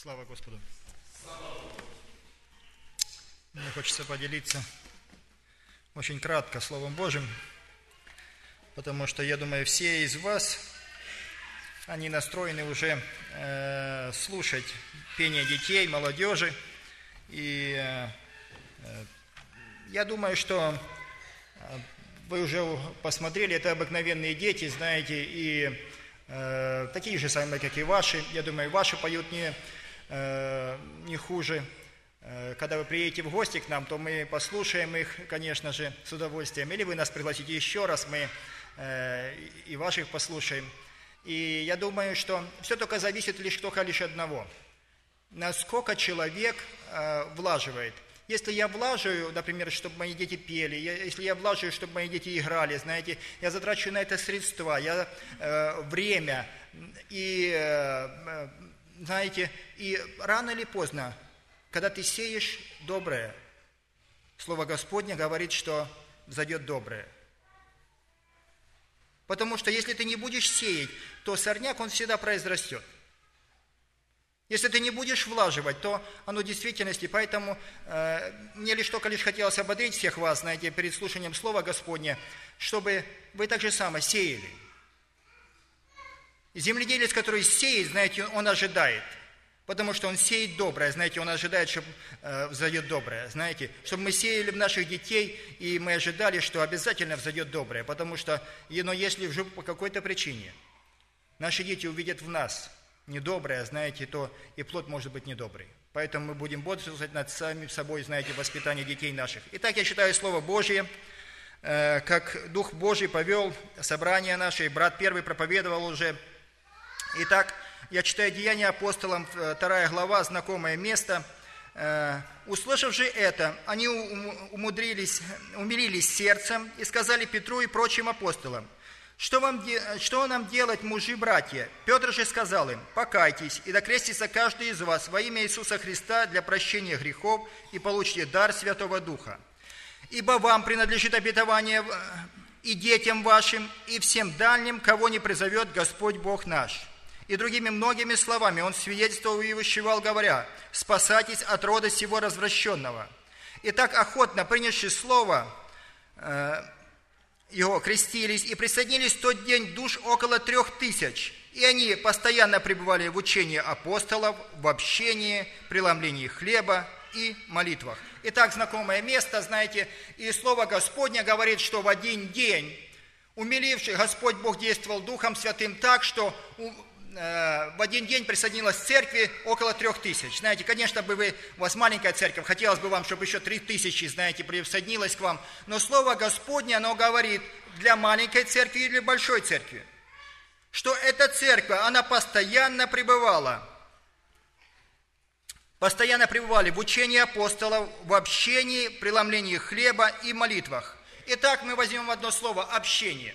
Слава Господу! Мне хочется поделиться очень кратко Словом Божьим, потому что, я думаю, все из вас, они настроены уже слушать пение детей, молодежи. И я думаю, что вы уже посмотрели, это обыкновенные дети, знаете, и такие же самые, как и ваши. Я думаю, ваши поют не хуже. Когда вы приедете в гости к нам, то мы послушаем их, конечно же, с удовольствием. Или вы нас пригласите еще раз, мы и ваших послушаем. И я думаю, что все только зависит только лишь одного. Насколько человек влаживает. Если я влаживаю, например, чтобы мои дети пели, если я влаживаю, чтобы мои дети играли, знаете, я затрачу на это средства, время, и, знаете, и рано или поздно, когда ты сеешь доброе, Слово Господне говорит, что взойдет доброе. Потому что если ты не будешь сеять, то сорняк, он всегда произрастет. Если ты не будешь влаживать, то оно в действительности, поэтому мне лишь хотелось ободрить всех вас, знаете, перед слушанием Слова Господня, чтобы вы так же само сеяли. Земледелец, который сеет, знаете, он ожидает, потому что он сеет доброе, знаете, он ожидает, чтобы взойдет доброе, знаете, чтобы мы сеяли в наших детей, и мы ожидали, что обязательно взойдет доброе, потому что, но если вдруг по какой-то причине наши дети увидят в нас недоброе, знаете, то и плод может быть недобрый. Поэтому мы будем бодрствовать над самим собой, знаете, воспитание детей наших. Итак, я читаю Слово Божье, как Дух Божий повел собрание наше, и брат первый проповедовал уже. Итак, я читаю Деяния апостолам, 2 глава, знакомое место. «Услышав же это, они умилились сердцем и сказали Петру и прочим апостолам: Что нам делать, мужи-братья? Петр же сказал им: покайтесь, и докрестится каждый из вас во имя Иисуса Христа для прощения грехов, и получите дар Святого Духа. Ибо вам принадлежит обетование и детям вашим, и всем дальним, кого не призовет Господь Бог наш». И другими многими словами он свидетельствовал и увещевал, говоря: спасайтесь от рода сего развращенного. Итак, охотно принявши слово, его крестились и присоединились в тот день душ около 3000, и они постоянно пребывали в учении апостолов, в общении, преломлении хлеба и молитвах. Итак, знакомое место, знаете, и Слово Господне говорит, что в один день, умиливший Господь Бог действовал Духом Святым так, что в один день присоединилось в церкви около 3000. Знаете, конечно, у вас маленькая церковь, хотелось бы вам, чтобы еще 3000, знаете, присоединилось к вам. Но Слово Господне, оно говорит для маленькой церкви или большой церкви, что эта церковь, она постоянно пребывали в учении апостолов, в общении, преломлении хлеба и молитвах. Итак, мы возьмем одно слово – общение.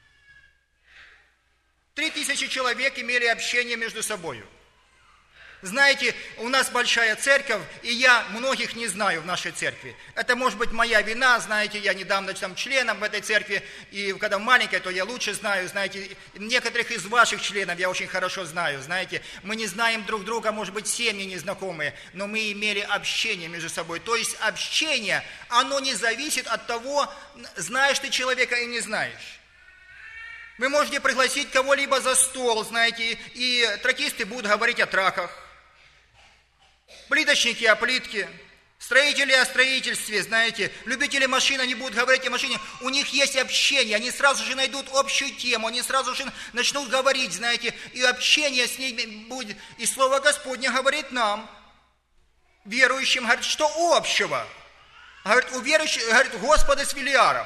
3000 человек имели общение между собой. Знаете, у нас большая церковь, и я многих не знаю в нашей церкви. Это может быть моя вина, знаете, я недавно там членом в этой церкви, и когда маленькая, то я лучше знаю, знаете, некоторых из ваших членов я очень хорошо знаю, знаете. Мы не знаем друг друга, может быть, семьи незнакомые, но мы имели общение между собой. То есть общение, оно не зависит от того, знаешь ты человека или не знаешь. Вы можете пригласить кого-либо за стол, знаете, и тракисты будут говорить о траках, плиточники о плитке, строители о строительстве, знаете, любители машин, они будут говорить о машине. У них есть общение, они сразу же найдут общую тему, они сразу же начнут говорить, знаете, и общение с ними будет. И Слово Господне говорит нам, верующим, говорит, что общего? Говорит, у верующих, говорит, Господа с Велиаром.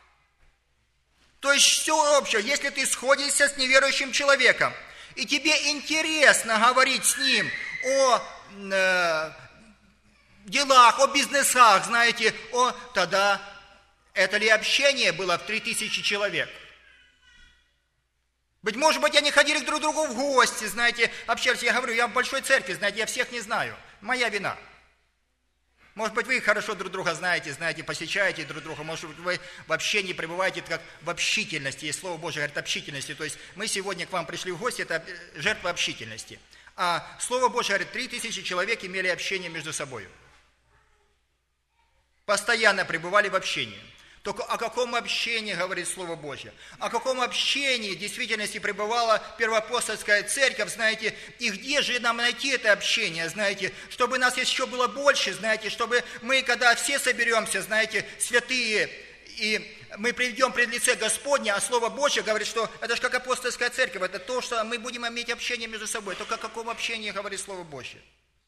То есть все общее, если ты сходишься с неверующим человеком, и тебе интересно говорить с ним о делах, о бизнесах, знаете, тогда это ли общение было в 3000 человек? Может быть, они ходили друг к другу в гости, знаете, общались. Я говорю, я в большой церкви, знаете, я всех не знаю, моя вина. Может быть, вы хорошо друг друга знаете, посещаете друг друга, может быть, вы вообще не пребываете как в общительности. Есть Слово Божие говорит общительности. То есть мы сегодня к вам пришли в гости, это жертва общительности. А Слово Божье говорит, 3000 человек имели общение между собой. Постоянно пребывали в общении. Только о каком общении говорит Слово Божье? О каком общении в действительности пребывала первоапостольская церковь, знаете, и где же нам найти это общение, знаете, чтобы нас еще было больше, знаете, чтобы мы, когда все соберемся, знаете, святые, и мы придем пред лице Господня, а Слово Божье говорит, что это же как апостольская церковь, это то, что мы будем иметь общение между собой. Только о каком общении говорит Слово Божье?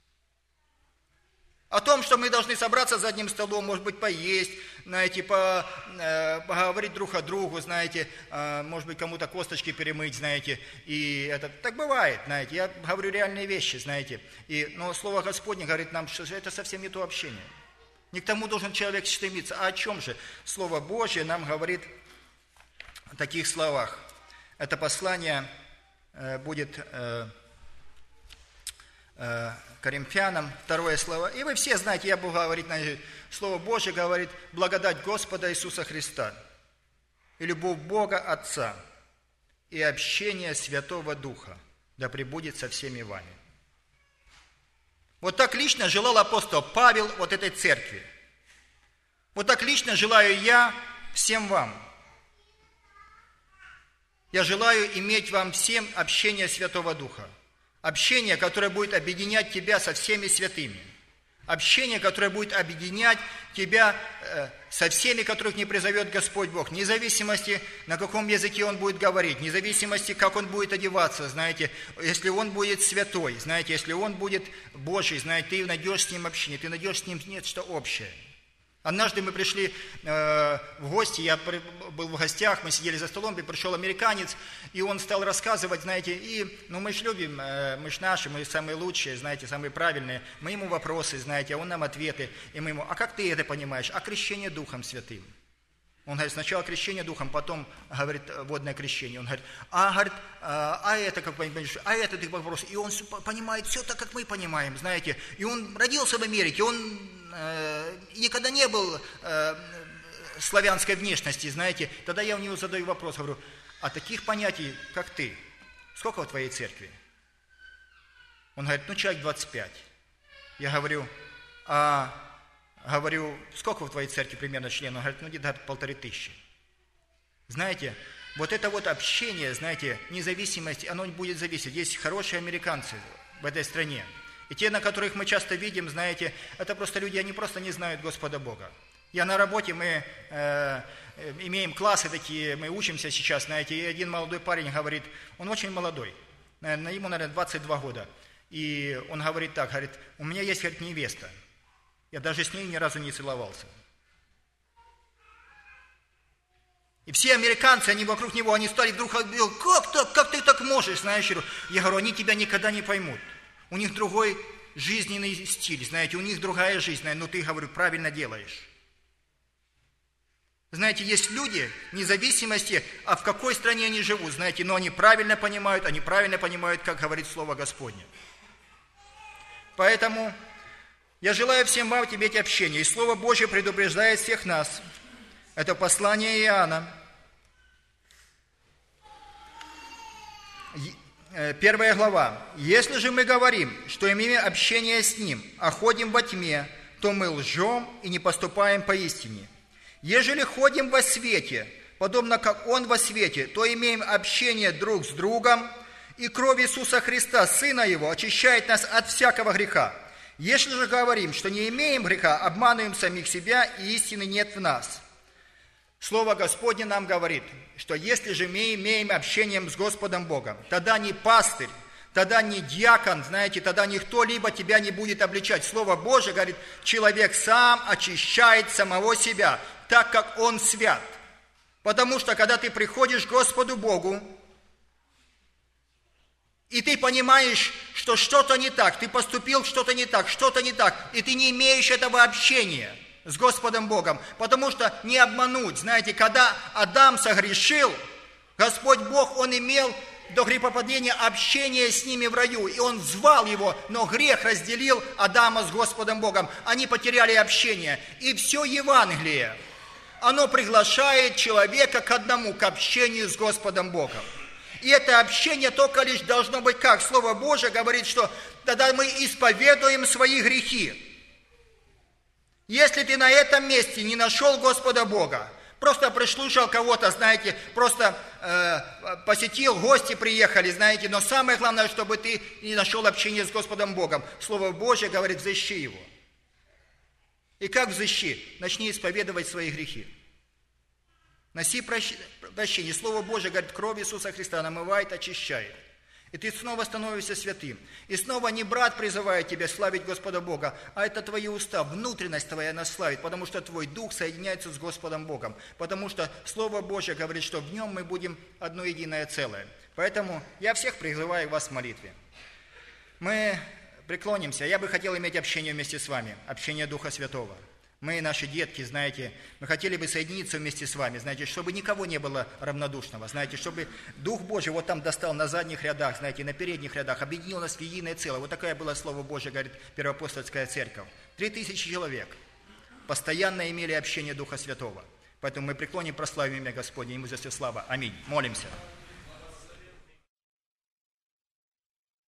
О том, что мы должны собраться за одним столом, может быть, поесть, знаете, поговорить друг о другу, знаете, может быть, кому-то косточки перемыть, знаете, и это так бывает, знаете, я говорю реальные вещи, знаете, но Слово Господне говорит нам, что это совсем не то общение. Не к тому должен человек стремиться. А о чем же? Слово Божье нам говорит в таких словах. Это послание будет Коринфянам, 2 слово. И вы все знаете, я буду говорить, Слово Божье говорит, благодать Господа Иисуса Христа и любовь Бога Отца и общение Святого Духа да пребудет со всеми вами. Вот так лично желал апостол Павел вот этой церкви. Вот так лично желаю я всем вам. Я желаю иметь вам всем общение Святого Духа. Общение, которое будет объединять тебя со всеми святыми. Общение, которое будет объединять тебя со всеми, которых не призовет Господь Бог. Вне зависимости, на каком языке Он будет говорить, вне зависимости, как Он будет одеваться, знаете, если Он будет святой, знаете, если Он будет Божий, знаете, ты найдешь с Ним общение, ты найдешь с Ним нечто общее. Однажды мы пришли в гости, я был в гостях, мы сидели за столом, и пришел американец, и он стал рассказывать, знаете, мы же любим, мы же наши, мы самые лучшие, знаете, самые правильные, мы ему вопросы, знаете, а он нам ответы, и мы ему, а как ты это понимаешь? А крещение Духом Святым? Он говорит, сначала крещение Духом, потом, говорит, водное крещение. Он говорит, это как понимаешь, а это ты вопрос. И он понимает все так, как мы понимаем, знаете. И он родился в Америке, он никогда не был славянской внешности, знаете. Тогда я у него задаю вопрос, говорю, а таких понятий, как ты, сколько в твоей церкви? Он говорит, человек 25. Я говорю, сколько в твоей церкви примерно членов? Он говорит, где-то 1500. Знаете, вот это вот общение, знаете, независимость, оно будет зависеть. Есть хорошие американцы в этой стране. И те, на которых мы часто видим, знаете, это просто люди, они просто не знают Господа Бога. Я на работе, мы имеем классы такие, мы учимся сейчас, знаете, и один молодой парень говорит, он очень молодой, ему, наверное, 22 года. И он говорит так, говорит, у меня есть, говорит, невеста. Я даже с ней ни разу не целовался. И все американцы, они вокруг него, они стали вдруг, как ты так можешь, знаешь? Я говорю, они тебя никогда не поймут. У них другой жизненный стиль, знаете, у них другая жизнь, но ты, говорю, правильно делаешь. Знаете, есть люди, вне зависимости, в какой стране они живут, знаете, но они правильно понимают, как говорит Слово Господне. Поэтому я желаю всем вам иметь общение. И Слово Божье предупреждает всех нас. Это послание Иоанна. 1 глава. «Если же мы говорим, что имеем общение с Ним, а ходим во тьме, то мы лжем и не поступаем по истине. Ежели ходим во свете, подобно как Он во свете, то имеем общение друг с другом, и кровь Иисуса Христа, Сына Его, очищает нас от всякого греха. Если же говорим, что не имеем греха, обманываем самих себя, и истины нет в нас». Слово Господне нам говорит, что если же мы имеем общение с Господом Богом, тогда не пастырь, тогда не диакон, знаете, тогда никто либо тебя не будет обличать. Слово Божие говорит, человек сам очищает самого себя, так как он свят. Потому что, когда ты приходишь к Господу Богу, и ты понимаешь, что что-то не так, ты поступил что-то не так, и ты не имеешь этого общения с Господом Богом, потому что не обмануть. Знаете, когда Адам согрешил, Господь Бог, Он имел до грехопадения общение с ними в раю, и Он звал его, но грех разделил Адама с Господом Богом. Они потеряли общение. И все Евангелие, оно приглашает человека к одному, к общению с Господом Богом. И это общение только лишь должно быть как? Слово Божие говорит, что тогда мы исповедуем свои грехи. Если ты на этом месте не нашел Господа Бога, просто прислушал кого-то, знаете, просто посетил, гости приехали, знаете, но самое главное, чтобы ты не нашел общение с Господом Богом. Слово Божие говорит, взыщи его. И как взыщи? Начни исповедовать свои грехи. Носи прощение. Слово Божие говорит, кровь Иисуса Христа намывает, очищает. И ты снова становишься святым. И снова не брат призывает тебя славить Господа Бога, а это твои уста, внутренность твоя она славит, потому что твой дух соединяется с Господом Богом. Потому что Слово Божие говорит, что в нем мы будем одно единое целое. Поэтому я всех призываю вас в молитве. Мы преклонимся. Я бы хотел иметь общение вместе с вами, общение Духа Святого. Мы, наши детки, знаете, мы хотели бы соединиться вместе с вами, знаете, чтобы никого не было равнодушного, знаете, чтобы Дух Божий вот там достал на задних рядах, знаете, на передних рядах, объединил нас в единое целое. Вот такое было Слово Божие, говорит Первоапостольская церковь. 3000 человек постоянно имели общение Духа Святого. Поэтому мы преклоним, прославим имя Господне, ему за все слава. Аминь. Молимся.